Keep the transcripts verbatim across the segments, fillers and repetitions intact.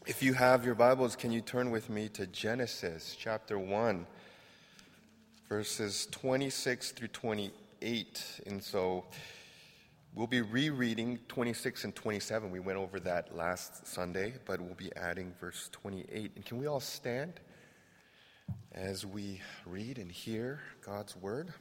If you have your Bibles, can you turn with me to Genesis chapter one, verses twenty-six through twenty-eight. And so we'll be rereading twenty-six and twenty-seven. We went over that last Sunday, but we'll be adding verse twenty-eight. And can we all stand as we read and hear God's word?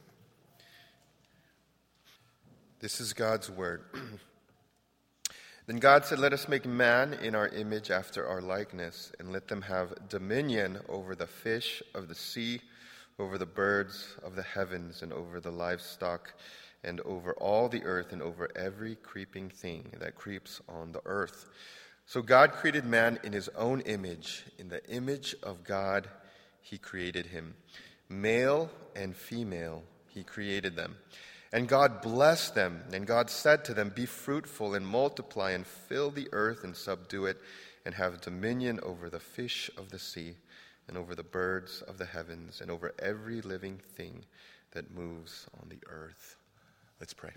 This is God's word. Then God said, "Let us make man in our image after our likeness, and let them have dominion over the fish of the sea, over the birds of the heavens, and over the livestock, and over all the earth, and over every creeping thing that creeps on the earth." So God created man in his own image. In the image of God, he created him. Male and female, he created them. And God blessed them, and God said to them, "Be fruitful and multiply and fill the earth and subdue it, and have dominion over the fish of the sea, and over the birds of the heavens, and over every living thing that moves on the earth." Let's pray.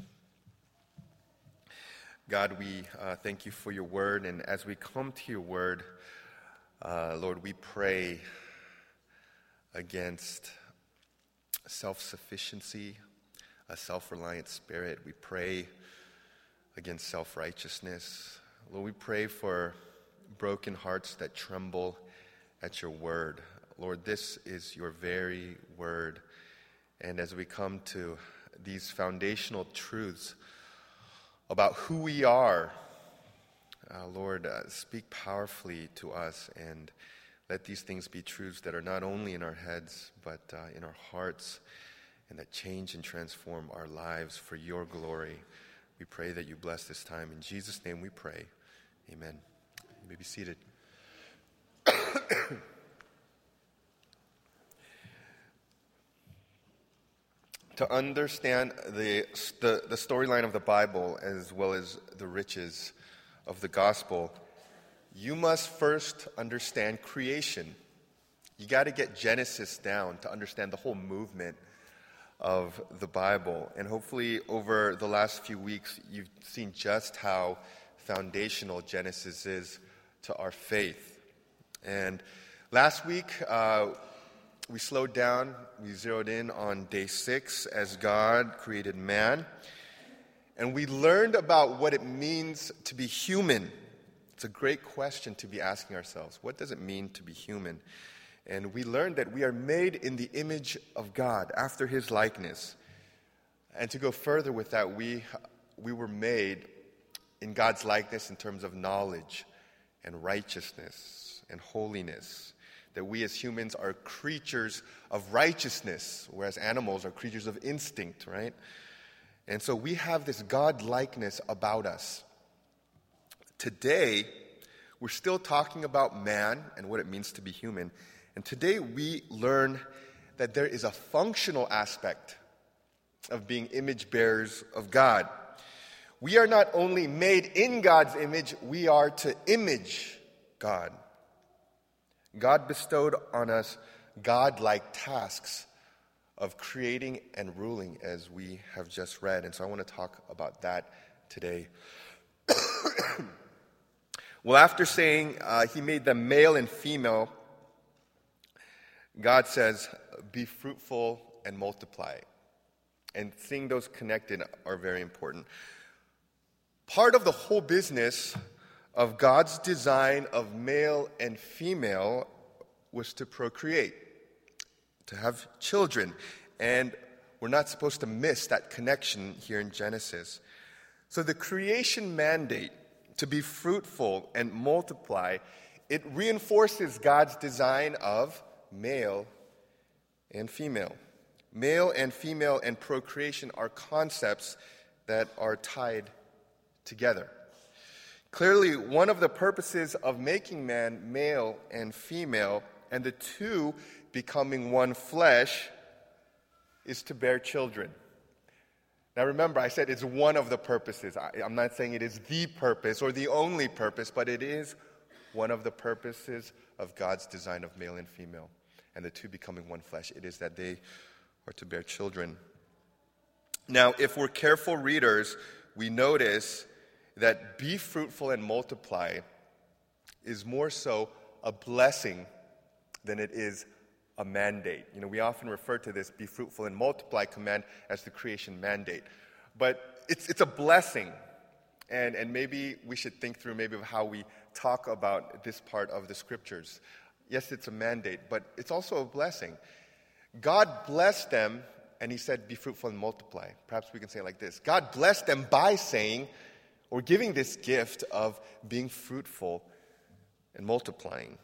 God, we uh, thank you for your word, and as we come to your word, uh, Lord, we pray against self-sufficiency, a self-reliant spirit. We pray against self-righteousness. Lord, we pray for broken hearts that tremble at your word. Lord, this is your very word. And as we come to these foundational truths about who we are, uh, Lord, uh, speak powerfully to us, and let these things be truths that are not only in our heads, but uh, in our hearts, and that change and transform our lives for your glory. We pray that you bless this time. In Jesus' name we pray. Amen. You may be seated. To understand the, the, the storyline of the Bible, as well as the riches of the gospel, you must first understand creation. You got to get Genesis down to understand the whole movement of the Bible. And hopefully over the last few weeks, you've seen just how foundational Genesis is to our faith. And last week, uh, we slowed down, we zeroed in on day six as God created man. And we learned about what it means to be human. It's a great question to be asking ourselves. What does it mean to be human? And we learned that we are made in the image of God, after his likeness. And to go further with that, we, we were made in God's likeness in terms of knowledge and righteousness and holiness. That we as humans are creatures of righteousness, whereas animals are creatures of instinct, right? And so we have this God-likeness about us. Today, we're still talking about man and what it means to be human. And today we learn that there is a functional aspect of being image bearers of God. We are not only made in God's image, we are to image God. God bestowed on us God-like tasks of creating and ruling, as we have just read. And so I want to talk about that today. Well, after saying uh, he made them male and female, God says, "Be fruitful and multiply." And seeing those connected are very important. Part of the whole business of God's design of male and female was to procreate, to have children. And we're not supposed to miss that connection here in Genesis. So the creation mandate to be fruitful and multiply, it reinforces God's design of male and female. Male and female and procreation are concepts that are tied together. Clearly, one of the purposes of making man male and female, and the two becoming one flesh, is to bear children. Now remember, I said it's one of the purposes. I, I'm not saying it is the purpose or the only purpose, but it is one of the purposes of God's design of male and female, and the two becoming one flesh. It is that they are to bear children. Now, if we're careful readers, we notice that be fruitful and multiply is more so a blessing than it is a mandate. You know, we often refer to this be fruitful and multiply command as the creation mandate. But it's it's a blessing. And and maybe we should think through maybe of how we talk about this part of the scriptures. Yes, it's a mandate, but it's also a blessing. God blessed them, and he said, be fruitful and multiply. Perhaps we can say it like this. God blessed them by saying, or giving this gift of being fruitful and multiplying.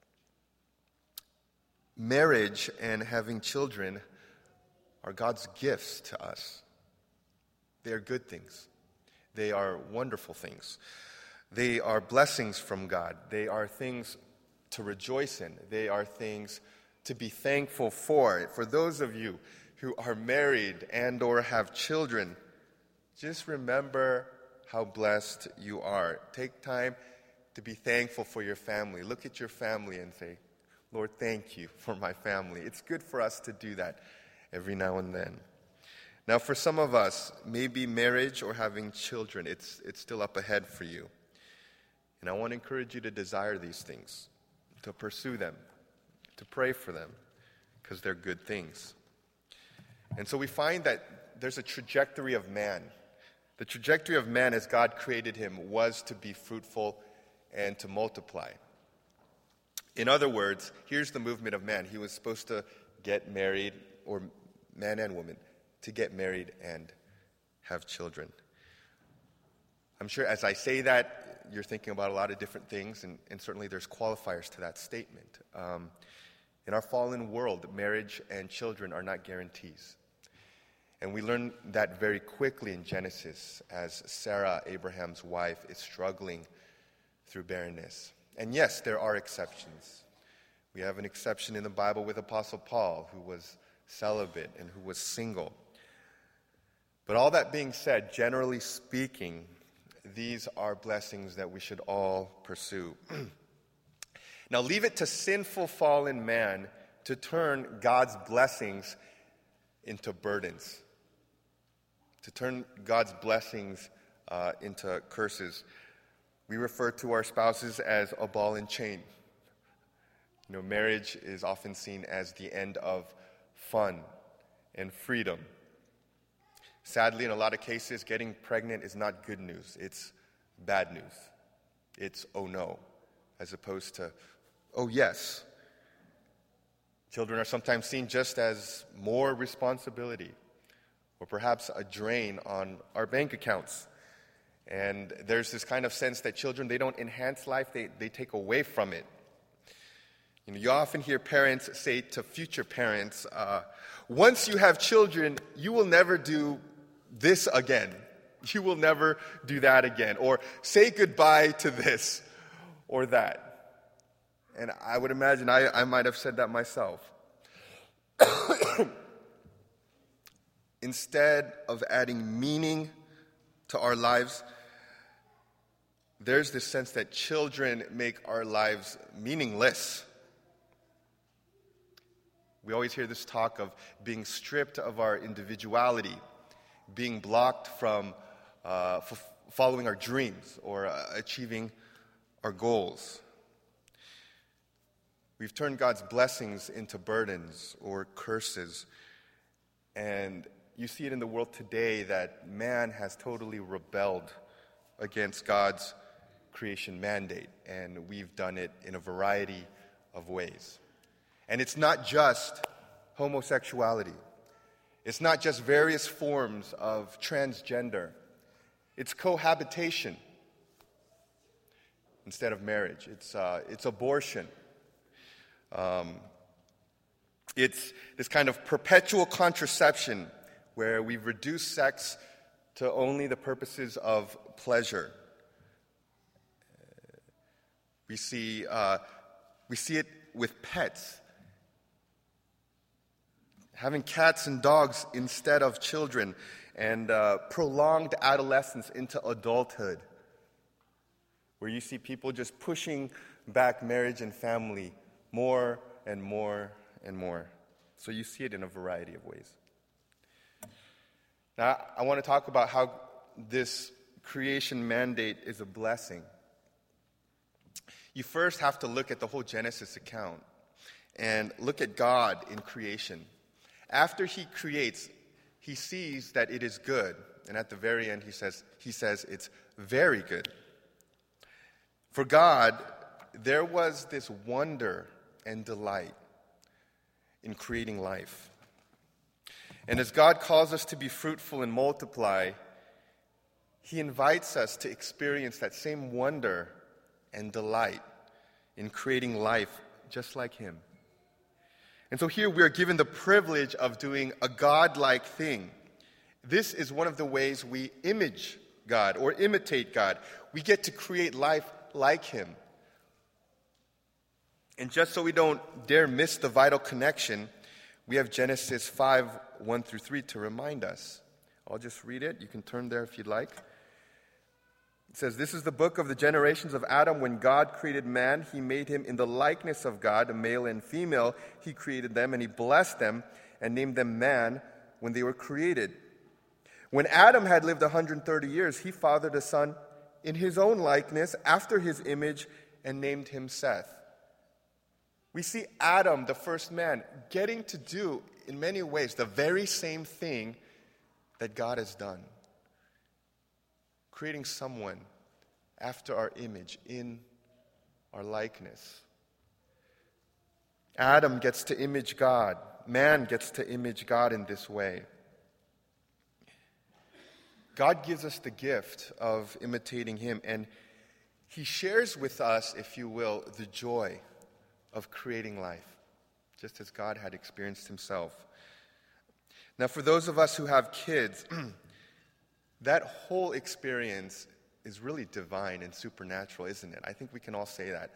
Marriage and having children are God's gifts to us. They are good things. They are wonderful things. They are blessings from God. They are things to rejoice in. They are things to be thankful for. For those of you who are married and or have children, just remember how blessed you are. Take time to be thankful for your family. Look at your family and say, Lord, thank you for my family. It's good for us to do that every now and then. Now, for some of us, maybe marriage or having children, it's it's still up ahead for you. And I want to encourage you to desire these things, to pursue them, to pray for them, because they're good things. And so we find that there's a trajectory of man. The trajectory of man as God created him was to be fruitful and to multiply. In other words, here's the movement of man. He was supposed to get married, or man and woman, to get married and have children. I'm sure as I say that, you're thinking about a lot of different things, and, and certainly there's qualifiers to that statement. Um, in our fallen world, marriage and children are not guarantees. And we learn that very quickly in Genesis as Sarah, Abraham's wife, is struggling through barrenness. And yes, there are exceptions. We have an exception in the Bible with Apostle Paul, who was celibate and who was single. But all that being said, generally speaking, these are blessings that we should all pursue. Now, leave it to sinful, fallen man to turn God's blessings into burdens, to turn God's blessings uh, into curses. We refer to our spouses as a ball and chain. You know, marriage is often seen as the end of fun and freedom. Sadly, in a lot of cases, getting pregnant is not good news. It's bad news. It's oh no, as opposed to oh yes. Children are sometimes seen just as more responsibility, or perhaps a drain on our bank accounts. And there's this kind of sense that children, they don't enhance life, they, they take away from it. You know, you often hear parents say to future parents, uh, once you have children, you will never do this again. You will never do that again. Or say goodbye to this or that. And I would imagine I, I might have said that myself. Instead of adding meaning to our lives, there's this sense that children make our lives meaningless. We always hear this talk of being stripped of our individuality, being blocked from uh, f- following our dreams or uh, achieving our goals. We've turned God's blessings into burdens or curses. And you see it in the world today that man has totally rebelled against God's creation mandate. And we've done it in a variety of ways. And it's not just homosexuality. It's not just various forms of transgender. It's cohabitation instead of marriage. It's uh, it's abortion. Um, it's this kind of perpetual contraception where we've reduced sex to only the purposes of pleasure. Uh, we see uh, we see it with pets. Having cats and dogs instead of children, and uh, prolonged adolescence into adulthood, where you see people just pushing back marriage and family more and more and more. So you see it in a variety of ways. Now, I want to talk about how this creation mandate is a blessing. you first have to look at the whole Genesis account and look at God in creation. After he creates, he sees that it is good. And at the very end, he says, he says it's very good. For God, there was this wonder and delight in creating life. And as God calls us to be fruitful and multiply, he invites us to experience that same wonder and delight in creating life just like him. And so here we are given the privilege of doing a God-like thing. This is one of the ways we image God or imitate God. We get to create life like him. And just so we don't dare miss the vital connection, we have Genesis five, one through three to remind us. I'll just read it. You can turn there if you'd like. It says, "This is the book of the generations of Adam. When God created man, he made him in the likeness of God, male and female. He created them, and he blessed them and named them man when they were created. When Adam had lived one hundred thirty years, he fathered a son in his own likeness, after his image, and named him Seth." We see Adam, the first man, getting to do, in many ways, the very same thing that God has done. Creating someone after our image, in our likeness. Adam gets to image God. Man gets to image God in this way. God gives us the gift of imitating him, and he shares with us, if you will, the joy of creating life, just as God had experienced himself. Now, for those of us who have kids, that whole experience is really divine and supernatural, isn't it? I think we can all say that.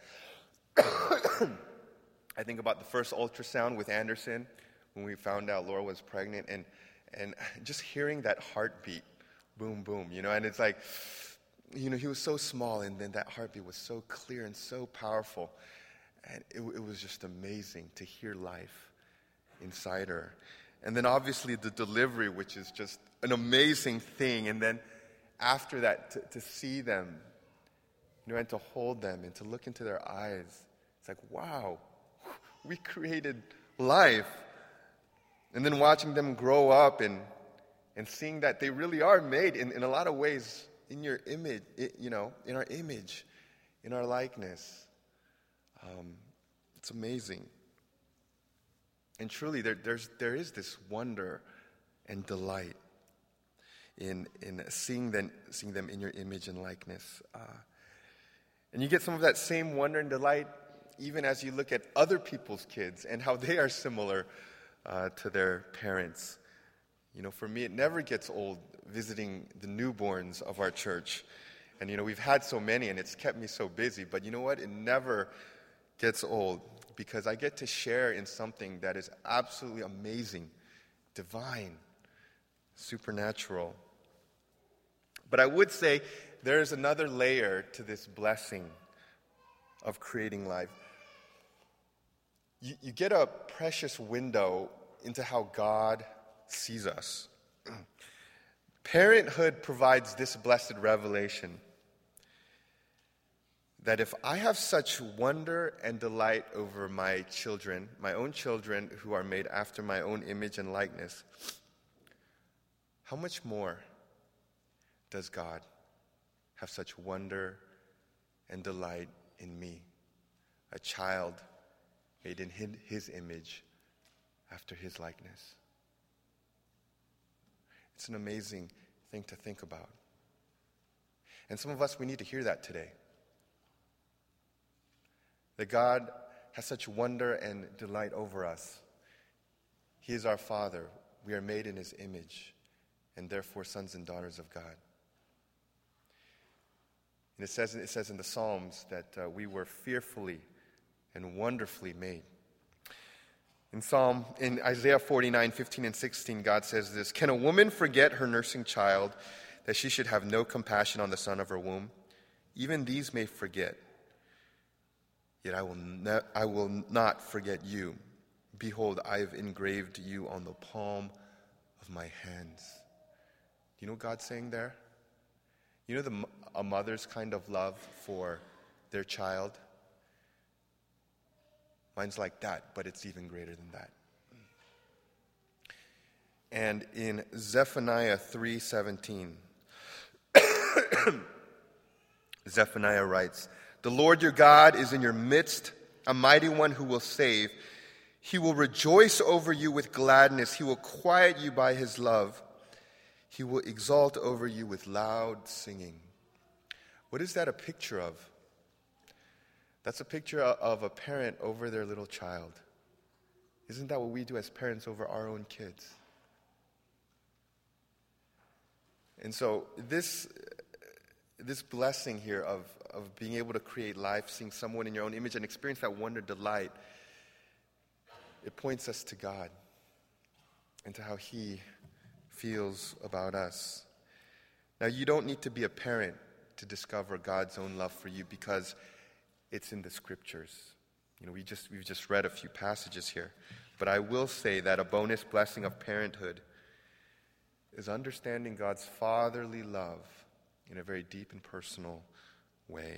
I think about the first ultrasound with Anderson when we found out Laura was pregnant, and and just hearing that heartbeat, boom, boom, you know, and it's like, you know, he was so small, and then that heartbeat was so clear and so powerful, and it, it was just amazing to hear life inside her. And then obviously the delivery, which is just an amazing thing. And then after that, to, to see them, you know, and to hold them and to look into their eyes. It's like, wow, we created life. And then watching them grow up and and seeing that they really are made in, in a lot of ways in your image, you know, in our image, in our likeness. Um, it's amazing. And truly, there, there's, there is this wonder and delight in, in seeing, them, seeing them in your image and likeness. Uh, and you get some of that same wonder and delight even as you look at other people's kids and how they are similar uh, to their parents. You know, for me, it never gets old visiting the newborns of our church. And, you know, we've had so many, and it's kept me so busy. But you know what? It never gets old, because I get to share in something that is absolutely amazing, divine, supernatural. But I would say there is another layer to this blessing of creating life. You, you get a precious window into how God sees us. Parenthood provides this blessed revelation that if I have such wonder and delight over my children, my own children who are made after my own image and likeness, how much more does God have such wonder and delight in me, a child made in his image after his likeness? It's an amazing thing to think about. And some of us, we need to hear that today. That God has such wonder and delight over us. He is our Father. We are made in his image, and therefore sons and daughters of God. And it says, it says in the Psalms that uh, we were fearfully and wonderfully made. In Psalm, in Isaiah forty-nine, fifteen and sixteen, God says this: "Can a woman forget her nursing child, that she should have no compassion on the son of her womb? Even these may forget. Yet I will, ne- I will not forget you. Behold, I have engraved you on the palm of my hands." Do you know what God's saying there? You know the, a mother's kind of love for their child? Mine's like that, but it's even greater than that. And in Zephaniah three seventeen, Zephaniah writes, "The Lord your God is in your midst, a mighty one who will save. He will rejoice over you with gladness. He will quiet you by his love. He will exalt over you with loud singing." What is that a picture of? That's a picture of a parent over their little child. Isn't that what we do as parents over our own kids? And so this this blessing here of, of being able to create life, seeing someone in your own image and experience that wonder, delight, it points us to God and to how he feels about us. Now, you don't need to be a parent to discover God's own love for you because it's in the scriptures. You know, we just, we've just read a few passages here. But I will say that a bonus blessing of parenthood is understanding God's fatherly love in a very deep and personal way.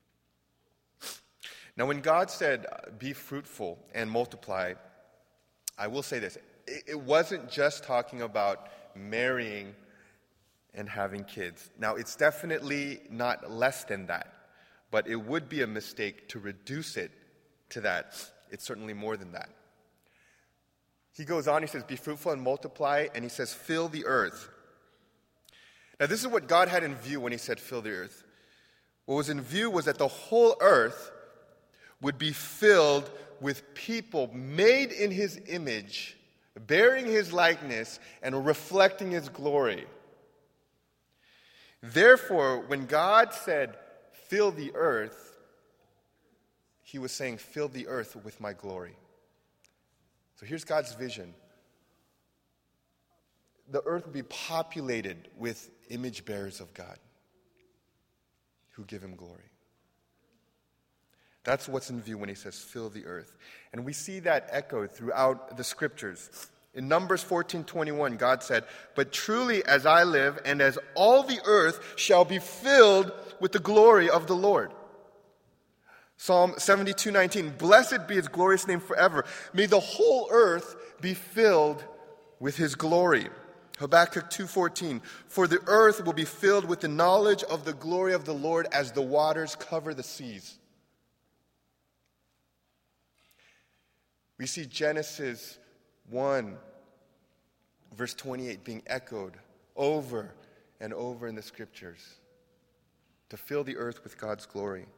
Now, when God said, "Be fruitful and multiply," I will say this. It wasn't just talking about marrying and having kids. Now, it's definitely not less than that, but it would be a mistake to reduce it to that. It's certainly more than that. He goes on, he says, "Be fruitful and multiply," and he says, "Fill the earth." Now, this is what God had in view when he said, "Fill the earth." What was in view was that the whole earth would be filled with people made in his image, bearing his likeness, and reflecting his glory. Therefore, when God said, "Fill the earth," he was saying, "Fill the earth with my glory." So here's God's vision. The earth will be populated with image bearers of God who give him glory. That's what's in view when he says, "Fill the earth." And we see that echoed throughout the scriptures. In Numbers fourteen twenty-one, God said, "But truly as I live, and as all the earth shall be filled with the glory of the Lord." Psalm seventy-two nineteen, "Blessed be his glorious name forever. May the whole earth be filled with his glory." Habakkuk two fourteen, "For the earth will be filled with the knowledge of the glory of the Lord as the waters cover the seas." We see Genesis one, verse twenty-eight being echoed over and over in the scriptures to fill the earth with God's glory.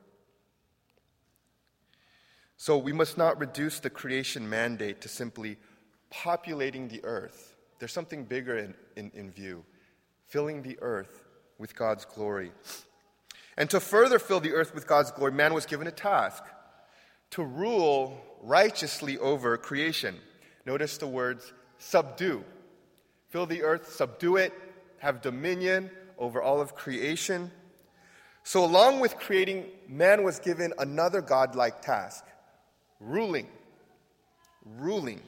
So we must not reduce the creation mandate to simply populating the earth. There's something bigger in, in, in view, filling the earth with God's glory. And to further fill the earth with God's glory, man was given a task: to rule righteously over creation. Notice the words subdue. Fill the earth, subdue it, have dominion over all of creation. So along with creating, man was given another godlike task: ruling. Ruling.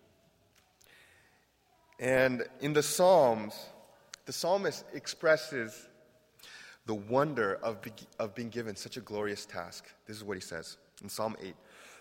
And in the Psalms, the psalmist expresses the wonder of, be, of being given such a glorious task. This is what he says in Psalm eight.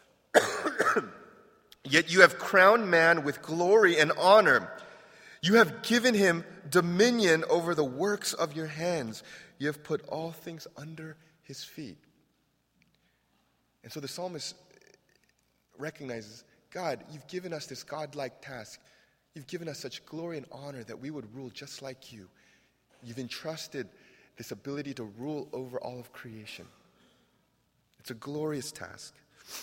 "Yet you have crowned man with glory and honor. You have given him dominion over the works of your hands. You have put all things under his feet." And so the psalmist recognizes, God, you've given us this godlike task. You've given us such glory and honor that we would rule just like you. You've entrusted this ability to rule over all of creation. It's a glorious task.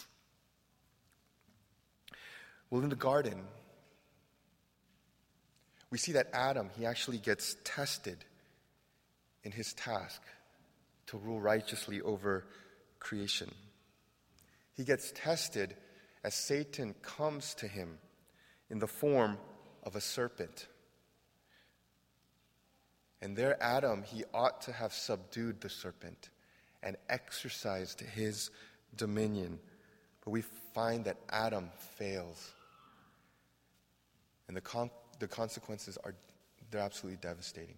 Well, in the garden, we see that Adam, he actually gets tested in his task to rule righteously over creation. He gets tested as Satan comes to him in the form of a serpent. And there Adam, he ought to have subdued the serpent and exercised his dominion. But we find that Adam fails. And the, con- the consequences are, they're absolutely devastating.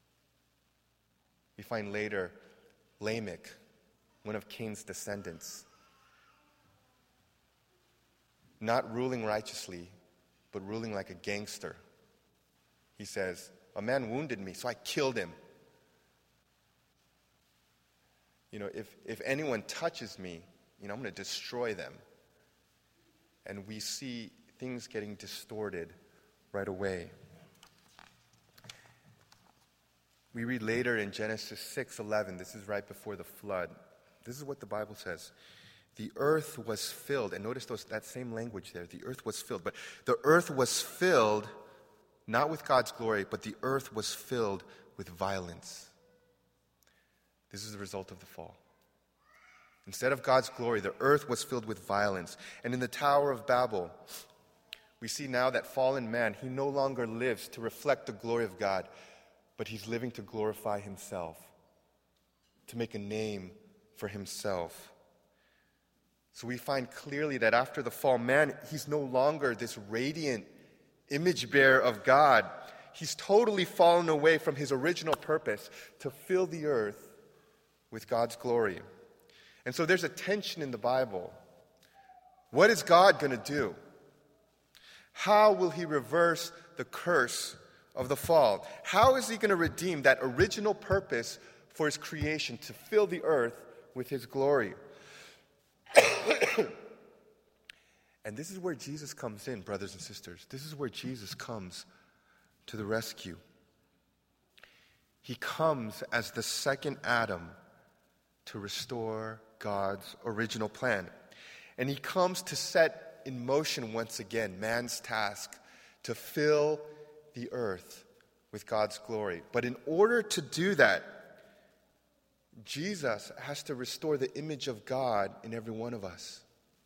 We find later Lamech, one of Cain's descendants, not ruling righteously, but ruling like a gangster. He says, a man wounded me, so I killed him. You know, if, if anyone touches me, you know, I'm going to destroy them. And we see things getting distorted right away. We read later in Genesis six eleven, this is right before the flood. This is what the Bible says. The earth was filled, and notice those, that same language there, the earth was filled. But the earth was filled, not with God's glory, but the earth was filled with violence. This is the result of the fall. Instead of God's glory, the earth was filled with violence. And in the Tower of Babel, we see now that fallen man, he no longer lives to reflect the glory of God, but he's living to glorify himself, to make a name for himself. So we find clearly that after the fall, man, he's no longer this radiant image bearer of God. He's totally fallen away from his original purpose to fill the earth with God's glory. And so there's a tension in the Bible. What is God going to do? How will he reverse the curse of the fall? How is he going to redeem that original purpose for his creation to fill the earth with his glory? And this is where Jesus comes in, brothers and sisters. This is where Jesus comes to the rescue. He comes as the second Adam to restore God's original plan. And he comes to set in motion once again man's task to fill the earth with God's glory. But in order to do that, Jesus has to restore the image of God in every one of us.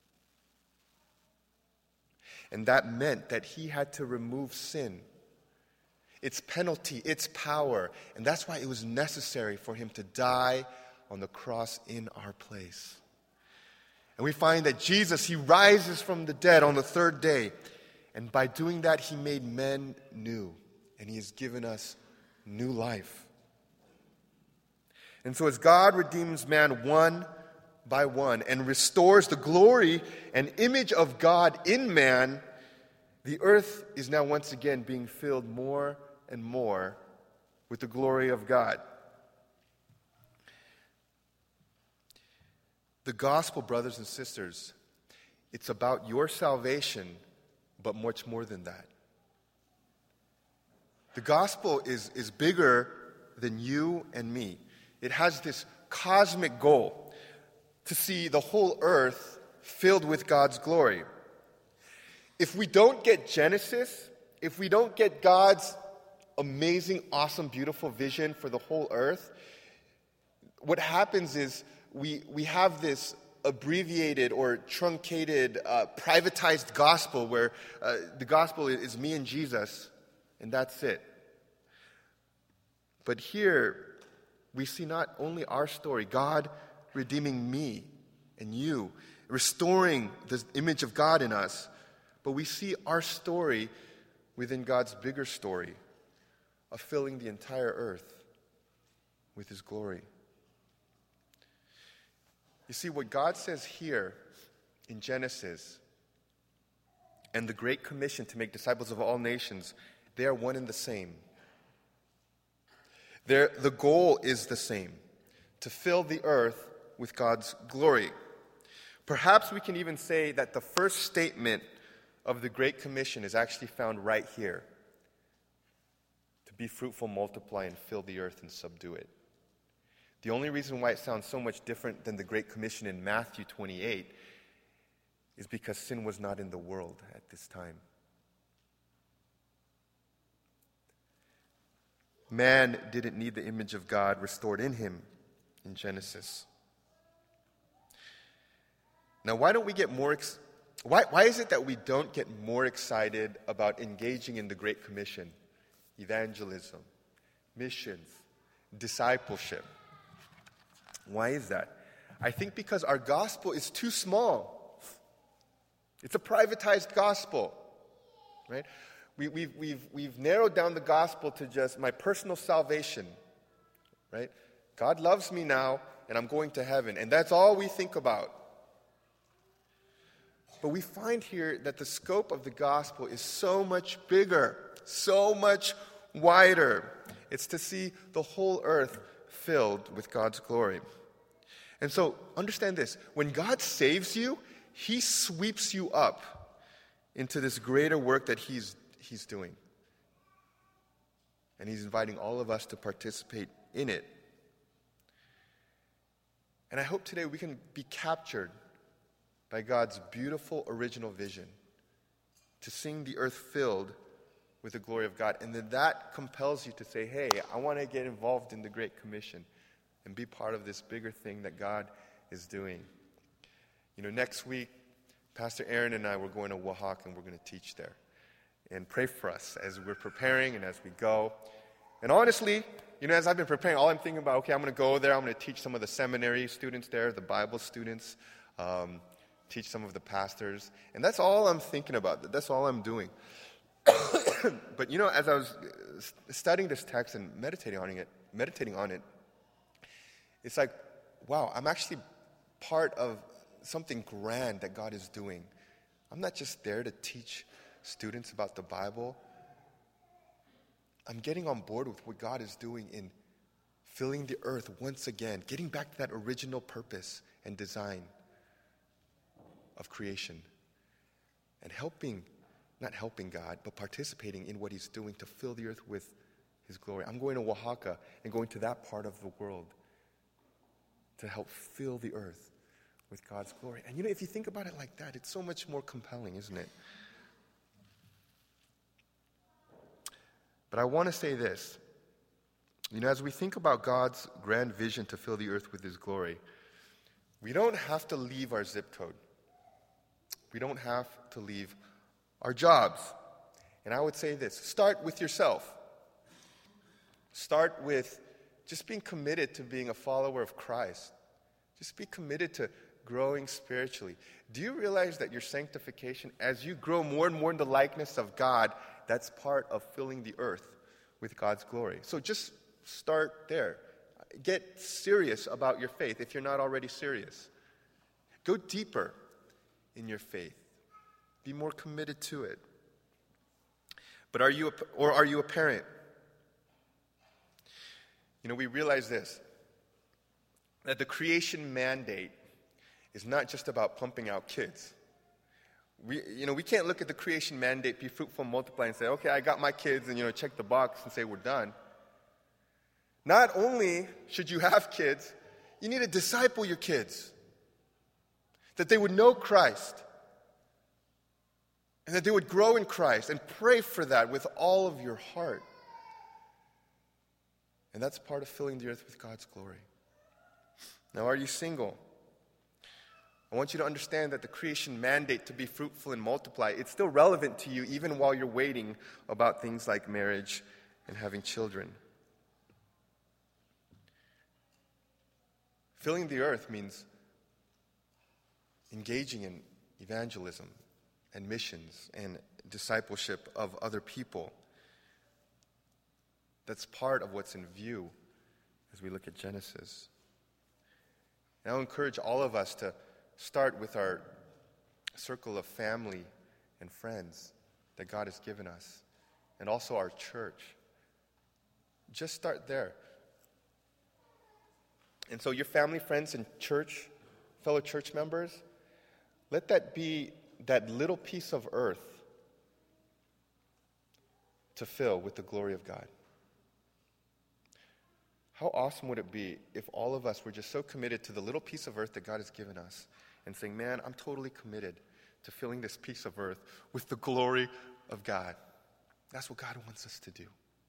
And that meant that he had to remove sin, its penalty, its power. And that's why it was necessary for him to die on the cross in our place. And we find that Jesus, he rises from the dead on the third day. And by doing that, he made men new. And he has given us new life. And so as God redeems man one by one and restores the glory and image of God in man, the earth is now once again being filled more and more with the glory of God. The gospel, brothers and sisters, it's about your salvation, but much more than that. The gospel is, is bigger than you and me. It has this cosmic goal to see the whole earth filled with God's glory. If we don't get Genesis, if we don't get God's amazing, awesome, beautiful vision for the whole earth, what happens is we, we have this abbreviated or truncated, uh, privatized gospel where uh, the gospel is, is me and Jesus, and that's it. But here, we see not only our story, God redeeming me and you, restoring the image of God in us, but we see our story within God's bigger story of filling the entire earth with his glory. You see, what God says here in Genesis and the Great Commission to make disciples of all nations, they are one and the same. They're, the goal is the same, to fill the earth with God's glory. Perhaps we can even say that the first statement of the Great Commission is actually found right here. To be fruitful, multiply, and fill the earth and subdue it. The only reason why it sounds so much different than the Great Commission in Matthew twenty-eight is because sin was not in the world at this time. Man didn't need the image of God restored in him in Genesis. Now, why don't we get more ex- why, why is it that we don't get more excited about engaging in the Great Commission, evangelism, missions, discipleship? Why is that? I think because our gospel is too small. It's a privatized gospel, right? We, we've, we've, we've narrowed down the gospel to just my personal salvation, right? God loves me now, and I'm going to heaven. And that's all we think about. But we find here that the scope of the gospel is so much bigger, so much wider. It's to see the whole earth filled with God's glory. And so, understand this. When God saves you, He sweeps you up into this greater work that He's, he's doing. And He's inviting all of us to participate in it. And I hope today we can be captured by God's beautiful original vision to seeing the earth filled with the glory of God. And then that compels you to say, hey, I want to get involved in the Great Commission and be part of this bigger thing that God is doing. You know, next week, Pastor Aaron and I, we're going to Oaxaca and we're going to teach there. And pray for us as we're preparing and as we go. And honestly, you know, as I've been preparing, all I'm thinking about, okay, I'm going to go there. I'm going to teach some of the seminary students there, the Bible students, um, teach some of the pastors. And that's all I'm thinking about. That's all I'm doing. But, you know, as I was studying this text and meditating on it, meditating on it, it's like, wow, I'm actually part of something grand that God is doing. I'm not just there to teach students about the Bible. I'm getting on board with what God is doing in filling the earth once again, getting back to that original purpose and design of creation, and helping, not helping God, but participating in what He's doing to fill the earth with His glory. I'm going to Oaxaca and going to that part of the world to help fill the earth with God's glory. And you know, if you think about it like that, it's so much more compelling, isn't it? But I want to say this. You know, as we think about God's grand vision to fill the earth with His glory, we don't have to leave our zip code. We don't have to leave our jobs. And I would say this, start with yourself. Start with just being committed to being a follower of Christ. Just be committed to growing spiritually. Do you realize that your sanctification, as you grow more and more in the likeness of God, that's part of filling the earth with God's glory? So just start there. Get serious about your faith if you're not already serious. Go deeper in your faith. Be more committed to it. But are you a, or are you a parent? You know, we realize this, that the creation mandate is not just about pumping out kids. We, you know, we can't look at the creation mandate, be fruitful, multiply, and say, okay, I got my kids, and, you know, check the box and say we're done. Not only should you have kids, you need to disciple your kids, that they would know Christ, and that they would grow in Christ, and pray for that with all of your heart. And that's part of filling the earth with God's glory. Now, are you single? I want you to understand that the creation mandate to be fruitful and multiply, it's still relevant to you even while you're waiting about things like marriage and having children. Filling the earth means engaging in evangelism and missions and discipleship of other people. That's part of what's in view as we look at Genesis. And I'll encourage all of us to start with our circle of family and friends that God has given us, and also our church. Just start there. And so your family, friends, and church, fellow church members, let that be that little piece of earth to fill with the glory of God. How awesome would it be if all of us were just so committed to the little piece of earth that God has given us and saying, man, I'm totally committed to filling this piece of earth with the glory of God. That's what God wants us to do.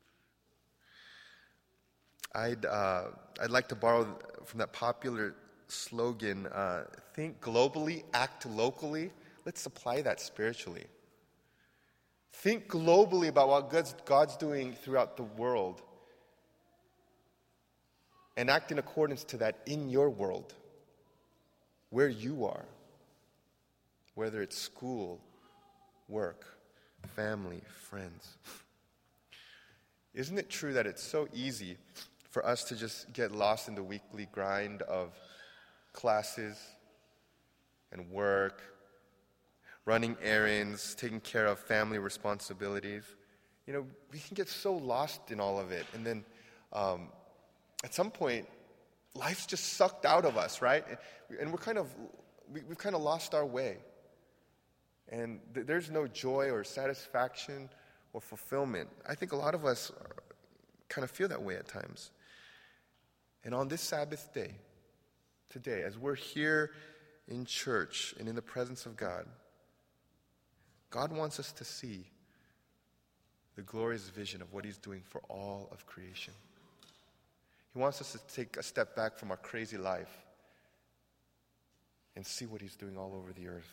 I'd, uh, I'd like to borrow from that popular slogan, uh, think globally, act locally. Let's apply that spiritually. Think globally about what God's, God's doing throughout the world, and act in accordance to that in your world, where you are, whether it's school, work, family, friends. Isn't it true that it's so easy for us to just get lost in the weekly grind of classes and work running errands, taking care of family responsibilities. You know, we can get so lost in all of it. And then um, at some point, life's just sucked out of us, right? And we're kind of, we, we've kind of lost our way. And th- there's no joy or satisfaction or fulfillment. I think a lot of us kind of feel that way at times. And on this Sabbath day, today, as we're here in church and in the presence of God, God wants us to see the glorious vision of what He's doing for all of creation. He wants us to take a step back from our crazy life and see what He's doing all over the earth.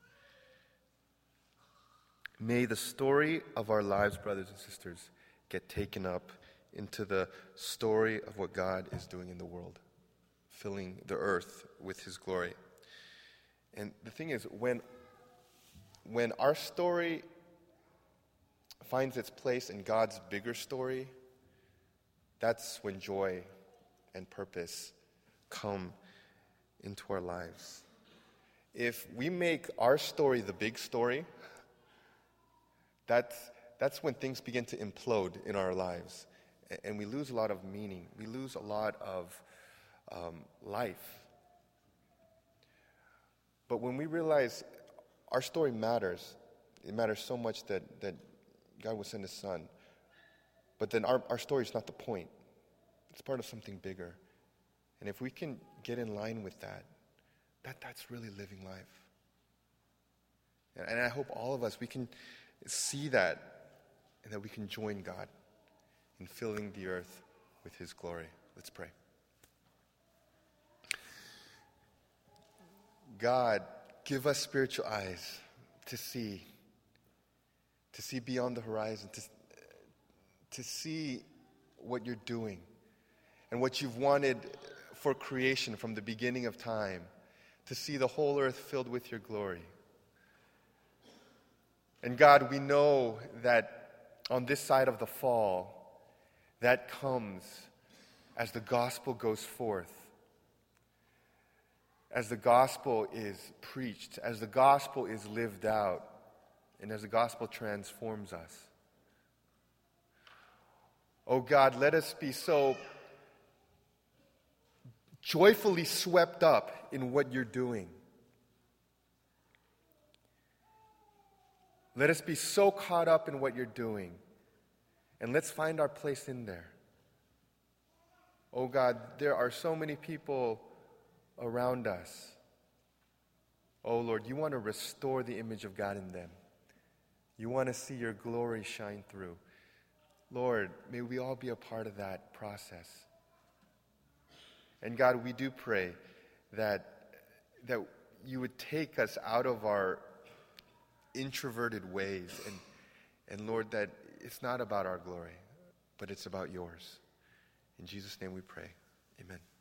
May the story of our lives, brothers and sisters, get taken up into the story of what God is doing in the world, filling the earth with His glory. And the thing is, when, when our story finds its place in God's bigger story, that's when joy and purpose come into our lives. If we make our story the big story, that's, that's when things begin to implode in our lives. And we lose a lot of meaning. We lose a lot of um, life. But when we realize our story matters, it matters so much that, that God would send His Son. But then our, our story is not the point. It's part of something bigger. And if we can get in line with that, that that's really living life. And, and I hope all of us, we can see that and that we can join God in filling the earth with His glory. Let's pray. God, give us spiritual eyes to see, to see beyond the horizon, to, to see what You're doing and what You've wanted for creation from the beginning of time, to see the whole earth filled with Your glory. And God, we know that on this side of the fall, that comes as the gospel goes forth, as the gospel is preached, as the gospel is lived out, and as the gospel transforms us. Oh God, let us be so joyfully swept up in what You're doing. Let us be so caught up in what You're doing. And let's find our place in there. Oh God, there are so many people around us. Oh Lord, You want to restore the image of God in them. You want to see Your glory shine through. Lord, may we all be a part of that process. And God, we do pray that, that You would take us out of our introverted ways. And, and Lord, that it's not about our glory, but it's about Yours. In Jesus' name we pray. Amen.